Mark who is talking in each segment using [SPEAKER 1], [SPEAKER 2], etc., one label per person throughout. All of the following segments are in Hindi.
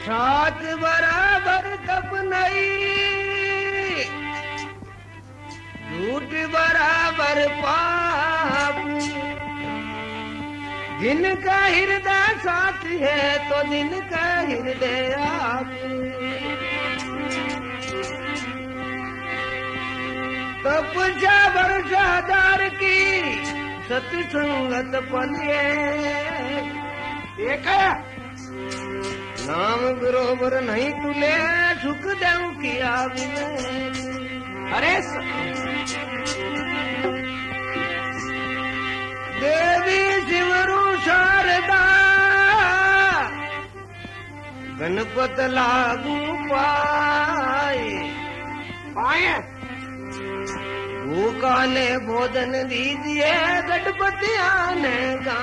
[SPEAKER 1] सात बराबर तप नहीं, झूठ बराबर पाप। जिनका हृदय साथ है तो जिनका हृदय आप। तपस्या वर्षा हजार की सत्संगत पलिए एक नाम बरोबर नहीं तुले सुख देव किया अरे देवी शिवरु शारदा गणपत लागू पाए पाए भूखा ने भोजन दीजिए गणपति आने का।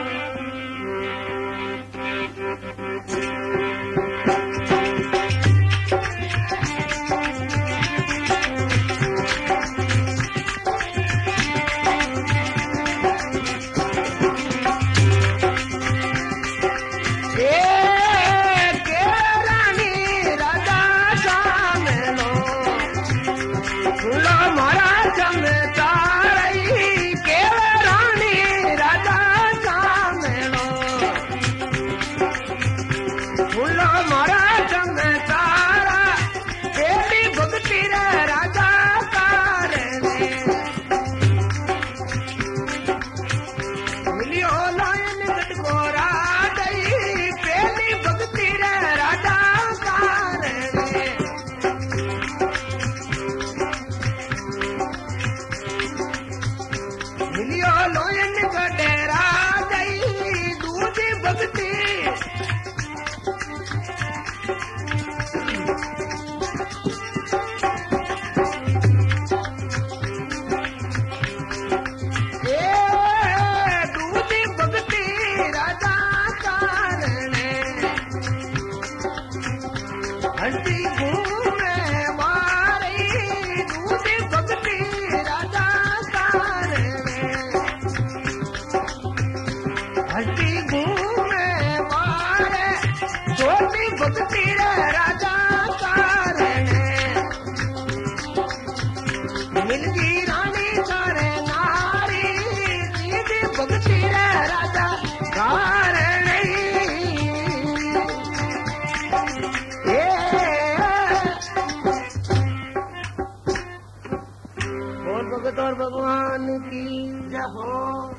[SPEAKER 1] और भगवान की जय हो।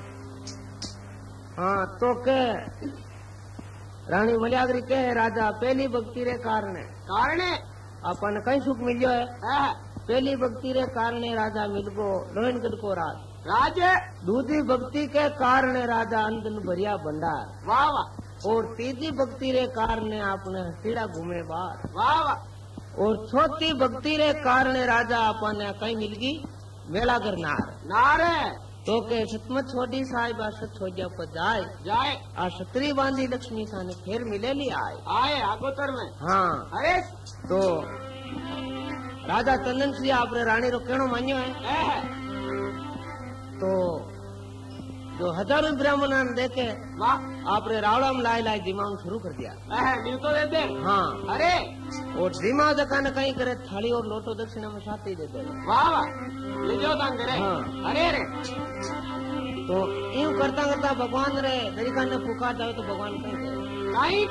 [SPEAKER 1] हाँ तो के रानी मलियागरी के राजा पहली भक्ति रे कारण अपन कई सुख मिलियो है। पहली भक्ति रे कारण राजा मिल गो लोहनगढ़ को राज दूसरी भक्ति के कारण राजा अंदन भरिया भंडार वाह वाह। और तीसरी भक्ति रे कारण आपने सीढ़ा घूमे बार वाह वाह। और चौथी भक्ति रे कारण राजा अपन कई मिल गई मेला कर नारे तो के सतमत छोड़ी साहिब सत हो जा पर जाए आ छतरी बांधी लक्ष्मी साने फिर मिले ली आए आगोतर में। हाँ अरे तो राजा चंदन सिंह आपने रानी रो कहनो मान्यो है। तो जो हजारों ब्राह्मणों ने देखे आपने रावड़ा में लाई दिमाग शुरू कर दिया तो दे दे। हाँ अरे और दिमाग जकाने कहीं करे थाली और लोटो दक्षिणा में साथी दे दे वाह वाह ले जाओ तांग करे। हाँ अरे तो यूं करता करता भगवान रे तरीका ने पुकार जाओ तो भगवान कहीं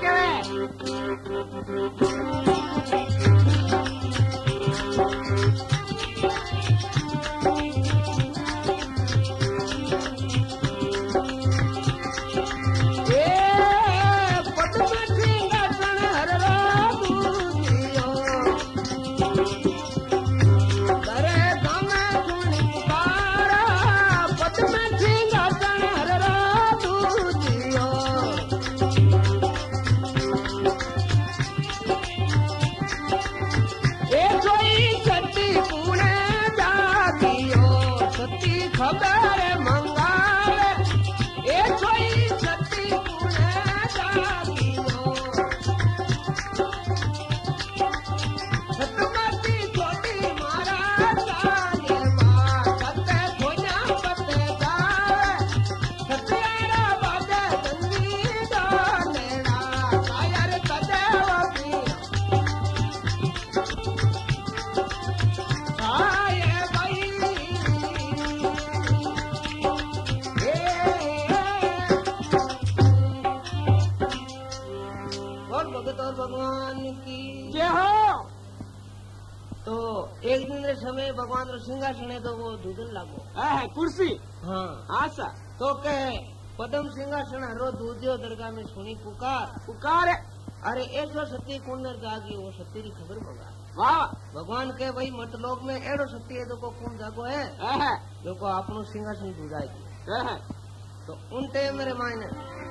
[SPEAKER 1] भगत और भगवान की
[SPEAKER 2] जय हो।
[SPEAKER 1] तो एक दिन रे समय भगवान रो सिंहासन है तो वो दूधन लागो
[SPEAKER 2] है कुर्सी।
[SPEAKER 1] हाँ
[SPEAKER 2] आशा
[SPEAKER 1] तो के पदम सिंहासन हरो दूधियो दरगाह में सुनी
[SPEAKER 2] पुकार है।
[SPEAKER 1] अरे ऐसो सत्य कुंडर जागी वो सत्य की खबर मंगा
[SPEAKER 2] वाह।
[SPEAKER 1] भगवान के भाई मतलोक में एड़ो सत्य है तो कौन जागो है जो को आपनो सिंहासन दूधाएगी। तो उन टाइम मेरे मायने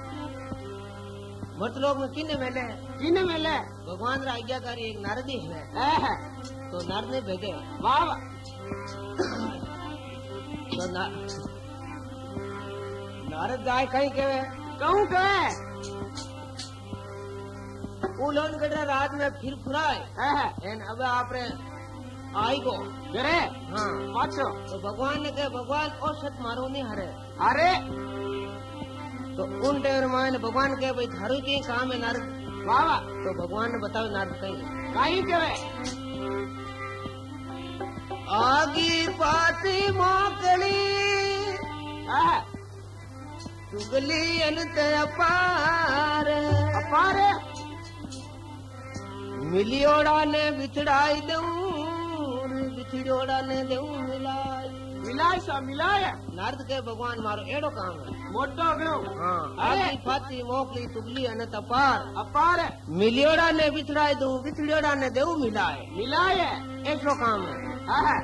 [SPEAKER 1] मतलोक में किने मिले भगवान रा आज्ञाकारी एक नारदी है तो नारद ने भेजे।
[SPEAKER 2] वाह।
[SPEAKER 1] तो नारद जाए कहीं कहे
[SPEAKER 2] कहूँ कहे
[SPEAKER 1] उलन गडरा रात में फिर फुराए एन अब आपने आई गो
[SPEAKER 2] करे।
[SPEAKER 1] हाँ
[SPEAKER 2] अच्छा
[SPEAKER 1] तो भगवान ने कहे भगवान और सत मारो नहीं हरे
[SPEAKER 2] अरे
[SPEAKER 1] तो उन टाइम मायने भगवान कहे भाई थारू की काम है नारद।
[SPEAKER 2] वाह।
[SPEAKER 1] तो भगवान ने बताओ नारद
[SPEAKER 2] कहीं कहे
[SPEAKER 1] आगी पाती मोकली चुगली अनत अपार
[SPEAKER 2] अपार
[SPEAKER 1] मिलियोड़ा ने बिछड़ाई दूं बिछड़ोड़ा ने दूं मिलाई
[SPEAKER 2] सा मिलाए।
[SPEAKER 1] नारद के भगवान मारो एड़ो काम है
[SPEAKER 2] मोटो गयो।
[SPEAKER 1] हाँ आगी पाती मोकली चुगली अनत अपार
[SPEAKER 2] अपार
[SPEAKER 1] मिलियोड़ा ने बिछड़ाई दूं बिछड़ोड़ा ने दूं मिलाए ऐसो काम है।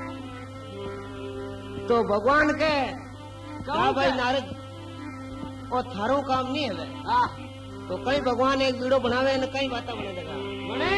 [SPEAKER 1] तो भगवान के क्या भाई नारद और थारो काम नहीं है तो कई भगवान एक वीडियो बनावे न कई बातें बने देगा
[SPEAKER 2] बने।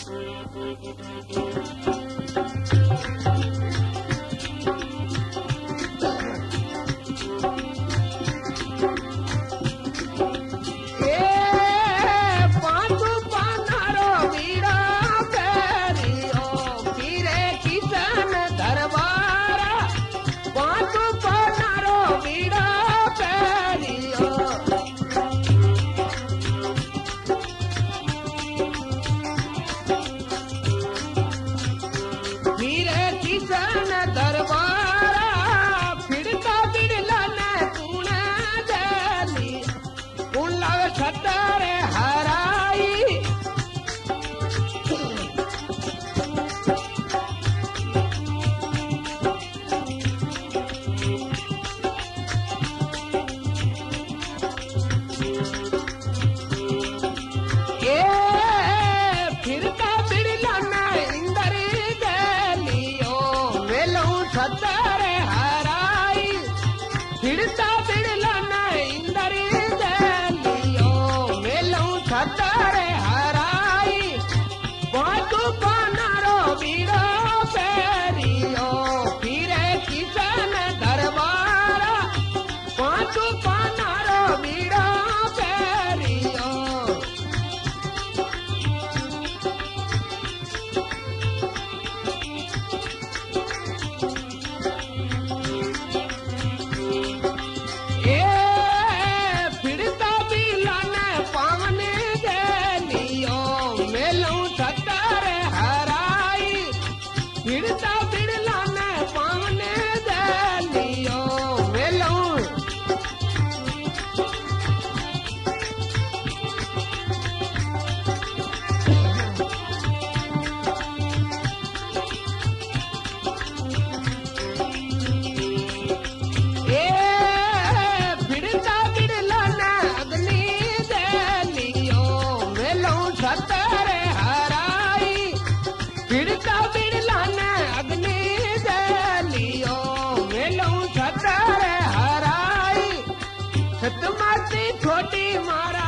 [SPEAKER 1] छोटी मारा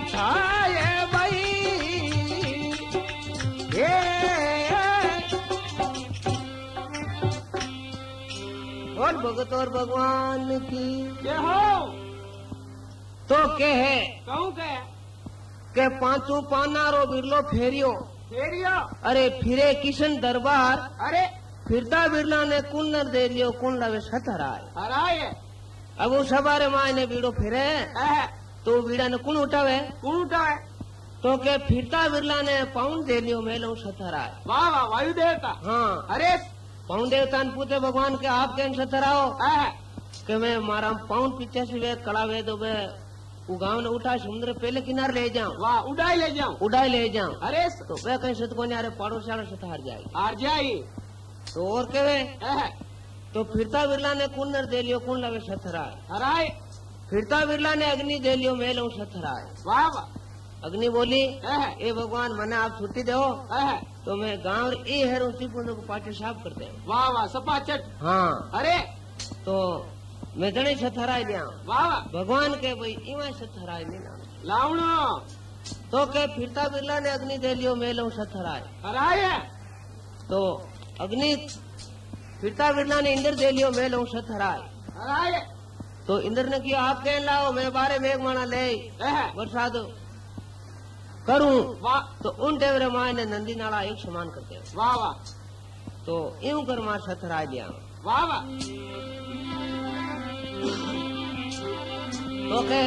[SPEAKER 1] छाए भाई और भगत और भगवान की
[SPEAKER 2] जय हो।
[SPEAKER 1] तो के है
[SPEAKER 2] कहूँ
[SPEAKER 1] के पांचों पानारो बिरलो फेरियो अरे फिरे किशन दरबार
[SPEAKER 2] अरे
[SPEAKER 1] फिरता बिरला ने कुन नर दे लियो कुन लवे सत
[SPEAKER 2] हराए।
[SPEAKER 1] अब वो सवारे माँ ने बीड़ो फिरे तो बीड़ा ने कुन उठावे तो के फिरता बिरला ने पाउंड दे लियो मेलो सत हराए।
[SPEAKER 2] वाह वाह वायु देवता।
[SPEAKER 1] हाँ
[SPEAKER 2] अरे
[SPEAKER 1] पाउंड देवता ने पूछे भगवान के आप कैन सत हराओ के मैं मारा पाउंड पीछे से वे कड़ा वे दो वे वो गांव ने उठा समुद्र पहले किनारे ले जाऊं
[SPEAKER 2] वाह उड़ाई ले जाऊं
[SPEAKER 1] उड़ाई ले जाऊं
[SPEAKER 2] अरे
[SPEAKER 1] तो वे कहीं से को न्यारे पड़ोसी वाले से हार जाएगी
[SPEAKER 2] हार जाई
[SPEAKER 1] तो और केवे
[SPEAKER 2] एह,
[SPEAKER 1] तो फिरता बिरला ने कुन्नर दे लियो कुन लगे सथराए
[SPEAKER 2] हराए
[SPEAKER 1] फिरता बिरला ने अग्नि दे लियो मैं लऊं सथराए
[SPEAKER 2] वाह वाह
[SPEAKER 1] अग्नि बोली
[SPEAKER 2] एह,
[SPEAKER 1] ए भगवान मने आप छुट्टी दो
[SPEAKER 2] एह,
[SPEAKER 1] तो मैं गांव ए हेरों त्रिपुंड को पाटे साफ कर दे
[SPEAKER 2] वाह वाह सपाचट
[SPEAKER 1] हाँ
[SPEAKER 2] अरे
[SPEAKER 1] तो मैं जने सथराए दिया
[SPEAKER 2] वाह वाह
[SPEAKER 1] भगवान के भाई इवा सथराए नहीं ना
[SPEAKER 2] लावणो
[SPEAKER 1] तो के फिरता बिरला ने अग्नि दे लियो मैं लऊं सथराए
[SPEAKER 2] हराए
[SPEAKER 1] तो अग्नि फिरता बिरला ने इंद्र दे लियो मैं लऊं सथराए
[SPEAKER 2] हराए
[SPEAKER 1] तो इंद्र ने किया आप कह लाओ मैं बारे मेघ माना ले
[SPEAKER 2] एह,
[SPEAKER 1] बरसात करूं
[SPEAKER 2] वाह
[SPEAKER 1] तो उन टेवरे माए ने नंदी नाला एक समान करते
[SPEAKER 2] वाह वाह
[SPEAKER 1] तो यूं कर मार सथराए दिया
[SPEAKER 2] वाह वाह
[SPEAKER 1] तो के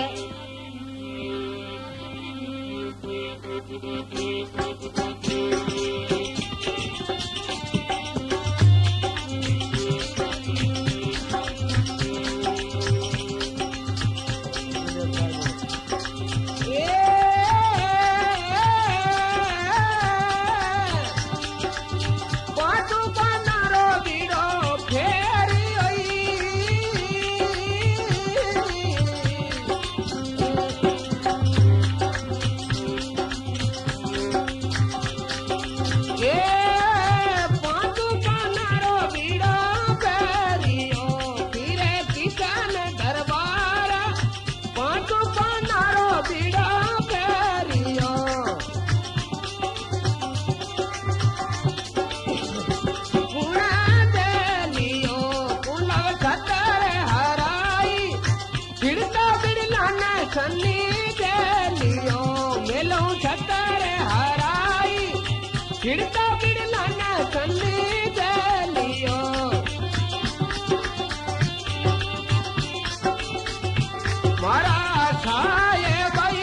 [SPEAKER 1] खिड़ता बिड़ला ना सन्नी दे लियो मारा छाए भाई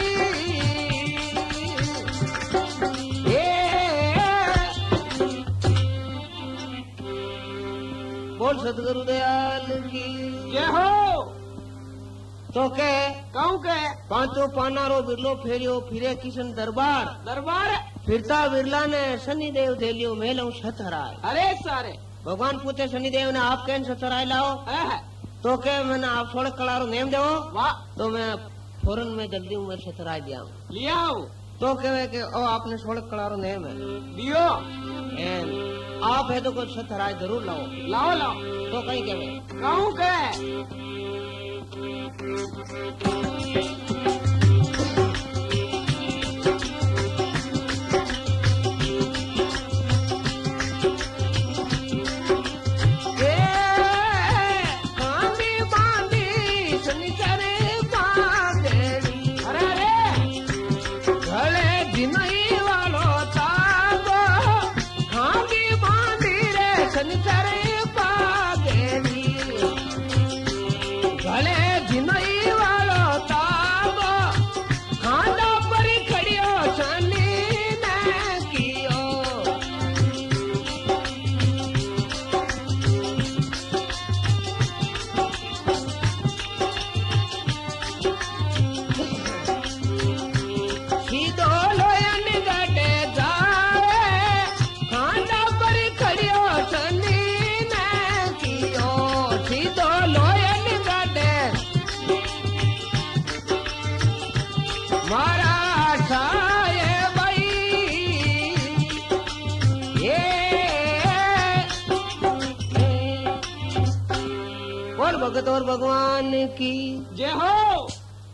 [SPEAKER 1] बोल सदगुरु दयाल की
[SPEAKER 2] जय हो
[SPEAKER 1] तो के
[SPEAKER 2] कहूं के
[SPEAKER 1] पांचों पानारो बिरलो फेरियो फिरे किशन दरबार
[SPEAKER 2] दरबार
[SPEAKER 1] फिरता बिरला ने शनिदेव दे लियो मेलों सथराए
[SPEAKER 2] अरे सारे
[SPEAKER 1] भगवान पूछे शनिदेव ने आप कैन सथराए लाओ
[SPEAKER 2] एह,
[SPEAKER 1] तो के मैंने आप सोलह कलारो नेम दो
[SPEAKER 2] वाह
[SPEAKER 1] तो मैं फौरन में जल्दी में सथराए दिया
[SPEAKER 2] लिया हूं
[SPEAKER 1] तो कहे कि ओ आपने सोलह कलारो नेम है
[SPEAKER 2] दियो
[SPEAKER 1] एन आप है तो कुछ सथराए जरूर लाओ
[SPEAKER 2] लाओ लाओ
[SPEAKER 1] तो कहीं कहे
[SPEAKER 2] कहूं के
[SPEAKER 1] भगत और भगवान की
[SPEAKER 2] जय हो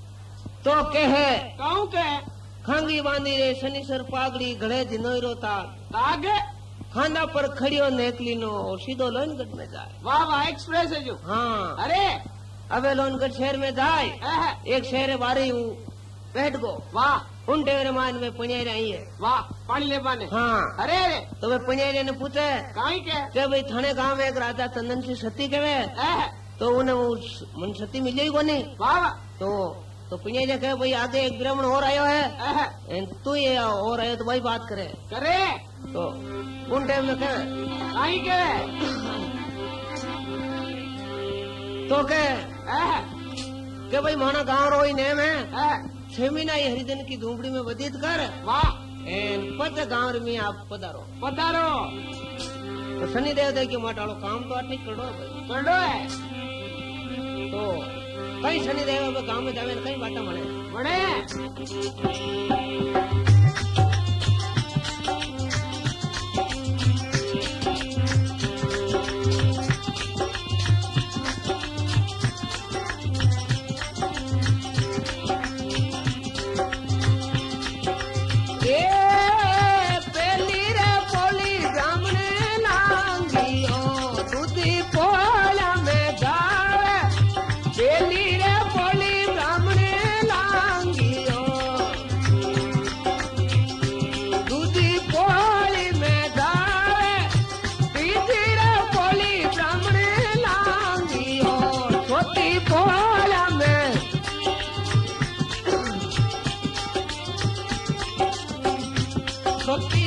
[SPEAKER 1] तो कहे
[SPEAKER 2] कहूं के
[SPEAKER 1] खांगी बांधी रे शनिसर पागड़ी गले जिनोरो ताग
[SPEAKER 2] आगे
[SPEAKER 1] खांदा पर खड़ियो नेकली नो और सीधो लोनगढ़ में जाए
[SPEAKER 2] वाह वाह एक्सप्रेस है जो
[SPEAKER 1] हाँ
[SPEAKER 2] अरे
[SPEAKER 1] अबे लोनगढ़ शहर में जाए
[SPEAKER 2] एह,
[SPEAKER 1] एक शहर बारी हूँ बैठ गो
[SPEAKER 2] वाह
[SPEAKER 1] उन टेवरे मान में पुण्यारी आई है
[SPEAKER 2] वाह पानी ले पाने
[SPEAKER 1] हाँ
[SPEAKER 2] अरे अरे
[SPEAKER 1] तो वे पुण्यारी ने पूछे
[SPEAKER 2] काई के
[SPEAKER 1] कि भाई थाने गांव में एक राजा चंदन सिंह सती के वे
[SPEAKER 2] एह,
[SPEAKER 1] तो उन्हें वो मन सती मिली को नहीं
[SPEAKER 2] वाह वाह
[SPEAKER 1] तो पुण्यारी ने कहा भाई आगे एक ब्राह्मण और आयो है
[SPEAKER 2] एह,
[SPEAKER 1] एन तू ये और आयो तो भाई बात करे
[SPEAKER 2] करे
[SPEAKER 1] तो उन टाइम में कहे
[SPEAKER 2] काई के
[SPEAKER 1] तो के
[SPEAKER 2] एह,
[SPEAKER 1] के भाई माना गांव रो ही नेम है
[SPEAKER 2] हाँ,
[SPEAKER 1] 6 महीना ये हरिजन की झूंपड़ी में व्यतीत कर
[SPEAKER 2] वाह
[SPEAKER 1] एन पत गांव में आप पधारो
[SPEAKER 2] पधारो
[SPEAKER 1] तो शनि देव दे के माटाड़ो काम तो आटली करो भाई
[SPEAKER 2] कर लो है
[SPEAKER 1] तो कई शनि देव गांव में जावे कई बाटा मने
[SPEAKER 2] बड़े
[SPEAKER 1] भक्ति